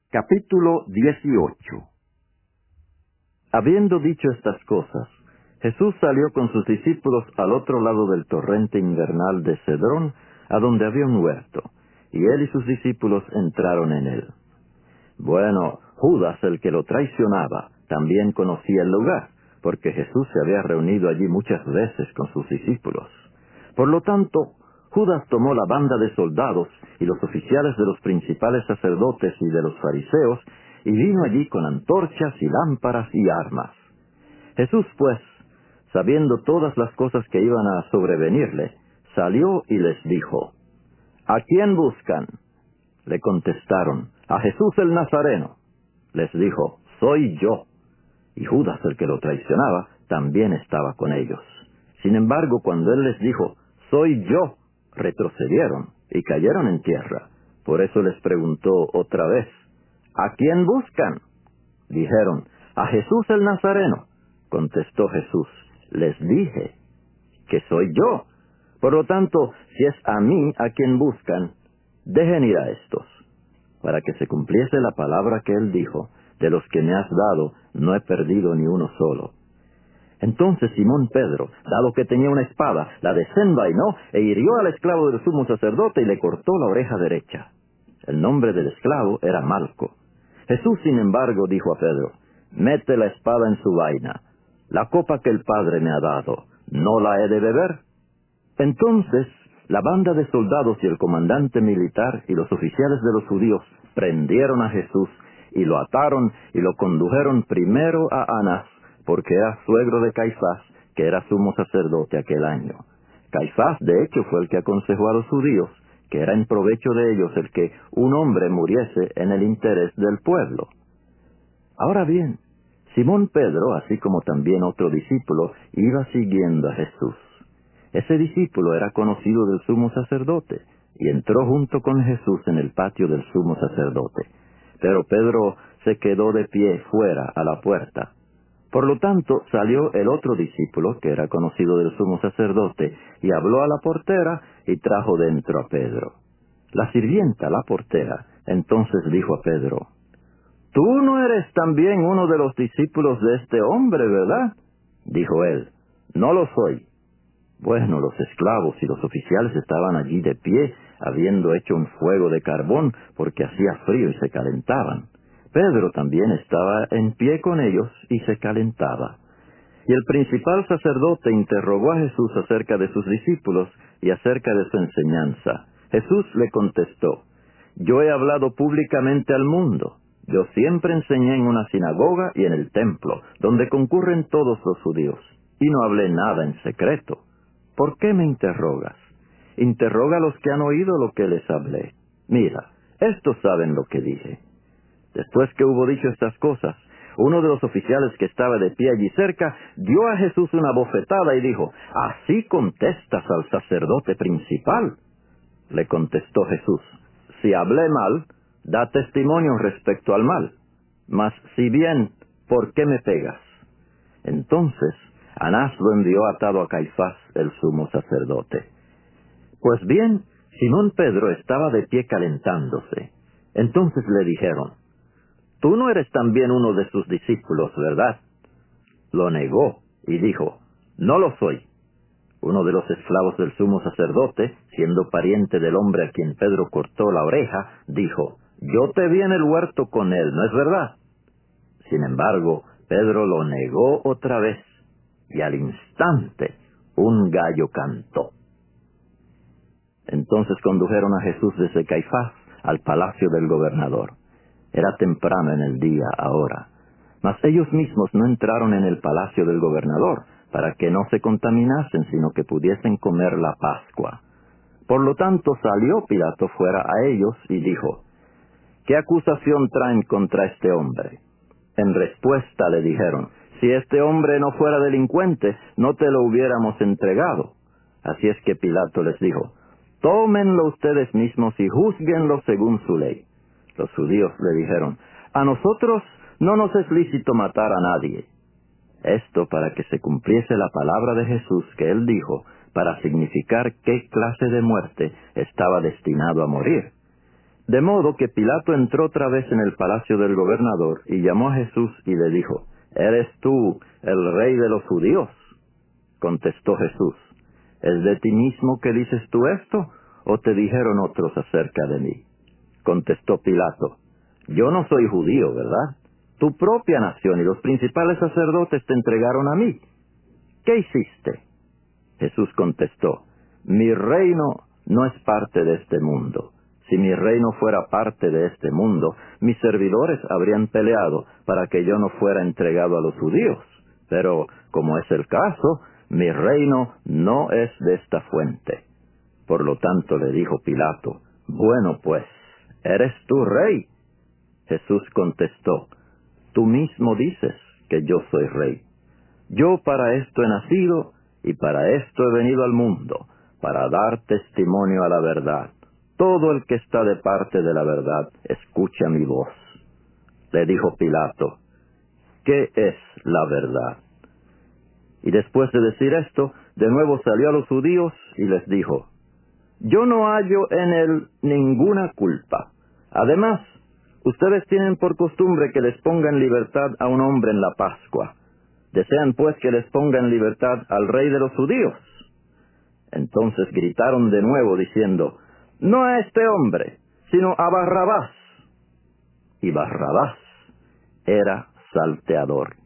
Capítulo 18. Habiendo dicho estas cosas, Jesús salió con sus discípulos al otro lado del torrente invernal de Cedrón, a donde había un huerto, y él y sus discípulos entraron en él. Bueno, Judas, el que lo traicionaba, también conocía el lugar, porque Jesús se había reunido allí muchas veces con sus discípulos. Por lo tanto, Judas tomó la banda de soldados y los oficiales de los principales sacerdotes y de los fariseos, y vino allí con antorchas y lámparas y armas. Jesús, pues, sabiendo todas las cosas que iban a sobrevenirle, salió y les dijo: ¿A quién buscan? Le contestaron: a Jesús el Nazareno. Les dijo: soy yo. Y Judas, el que lo traicionaba, también estaba con ellos. Sin embargo, cuando él les dijo: soy yo, retrocedieron y cayeron en tierra. Por eso les preguntó otra vez: ¿a quién buscan? Dijeron: a Jesús el Nazareno. Contestó Jesús: les dije que soy yo. Por lo tanto, si es a mí a quien buscan, dejen ir a estos. Para que se cumpliese la palabra que él dijo: de los que me has dado, no he perdido ni uno solo. Entonces Simón Pedro, dado que tenía una espada, la desenvainó e hirió al esclavo del sumo sacerdote y le cortó la oreja derecha. El nombre del esclavo era Malco. Jesús, sin embargo, dijo a Pedro: mete la espada en su vaina. La copa que el Padre me ha dado, ¿no la he de beber? Entonces la banda de soldados y el comandante militar y los oficiales de los judíos prendieron a Jesús y lo ataron y lo condujeron primero a Anás, porque era suegro de Caifás, que era sumo sacerdote aquel año. Caifás, de hecho, fue el que aconsejó a los judíos que era en provecho de ellos el que un hombre muriese en el interés del pueblo. Ahora bien, Simón Pedro, así como también otro discípulo, iba siguiendo a Jesús. Ese discípulo era conocido del sumo sacerdote, y entró junto con Jesús en el patio del sumo sacerdote. Pero Pedro se quedó de pie fuera a la puerta. Por lo tanto, salió el otro discípulo, que era conocido del sumo sacerdote, y habló a la portera, y trajo dentro a Pedro. La sirvienta, la portera, entonces dijo a Pedro: «Tú no eres también uno de los discípulos de este hombre, ¿verdad?». Dijo él: «No lo soy». Bueno, los esclavos y los oficiales estaban allí de pie, habiendo hecho un fuego de carbón, porque hacía frío y se calentaban. Pedro también estaba en pie con ellos y se calentaba. Y el principal sacerdote interrogó a Jesús acerca de sus discípulos y acerca de su enseñanza. Jesús le contestó: «Yo he hablado públicamente al mundo. Yo siempre enseñé en una sinagoga y en el templo, donde concurren todos los judíos, y no hablé nada en secreto. ¿Por qué me interrogas? Interroga a los que han oído lo que les hablé. Mira, estos saben lo que dije». Después que hubo dicho estas cosas, uno de los oficiales que estaba de pie allí cerca dio a Jesús una bofetada y dijo: «¿Así contestas al sacerdote principal?». Le contestó Jesús: «Si hablé mal, da testimonio respecto al mal. Mas si bien, ¿por qué me pegas?». Entonces Anás lo envió atado a Caifás, el sumo sacerdote. Pues bien, Simón Pedro estaba de pie calentándose. Entonces le dijeron: «Tú no eres también uno de sus discípulos, ¿verdad?». Lo negó y dijo: «No lo soy». Uno de los esclavos del sumo sacerdote, siendo pariente del hombre a quien Pedro cortó la oreja, dijo: «Yo te vi en el huerto con él, ¿no es verdad?». Sin embargo, Pedro lo negó otra vez, y al instante un gallo cantó. Entonces condujeron a Jesús desde Caifás al palacio del gobernador. Era temprano en el día ahora, mas ellos mismos no entraron en el palacio del gobernador, para que no se contaminasen, sino que pudiesen comer la Pascua. Por lo tanto salió Pilato fuera a ellos y dijo: «¿Qué acusación traen contra este hombre?». En respuesta le dijeron: «Si este hombre no fuera delincuente, no te lo hubiéramos entregado». Así es que Pilato les dijo: «Tómenlo ustedes mismos y júzguenlo según su ley». Los judíos le dijeron: «A nosotros no nos es lícito matar a nadie». Esto para que se cumpliese la palabra de Jesús que él dijo, para significar qué clase de muerte estaba destinado a morir. De modo que Pilato entró otra vez en el palacio del gobernador y llamó a Jesús y le dijo, ¿eres tú el rey de los judíos? Contestó Jesús, ¿es de ti mismo que dices tú esto, o te dijeron otros acerca de mí? Contestó Pilato, yo no soy judío, ¿verdad? Tu propia nación y los principales sacerdotes te entregaron a mí. ¿Qué hiciste? Jesús contestó, mi reino no es parte de este mundo. Si mi reino fuera parte de este mundo, mis servidores habrían peleado para que yo no fuera entregado a los judíos. Pero, como es el caso, mi reino no es de esta fuente. Por lo tanto le dijo Pilato, bueno pues, ¿eres tú rey? Jesús contestó, tú mismo dices que yo soy rey. Yo para esto he nacido y para esto he venido al mundo, para dar testimonio a la verdad. Todo el que está de parte de la verdad, escucha mi voz. Le dijo Pilato, ¿qué es la verdad? Y después de decir esto, de nuevo salió a los judíos y les dijo, yo no hallo en él ninguna culpa. Además, ustedes tienen por costumbre que les ponga en libertad a un hombre en la Pascua. ¿Desean pues que les ponga en libertad al rey de los judíos? Entonces gritaron de nuevo diciendo, no a este hombre, sino a Barrabás. Y Barrabás era salteador.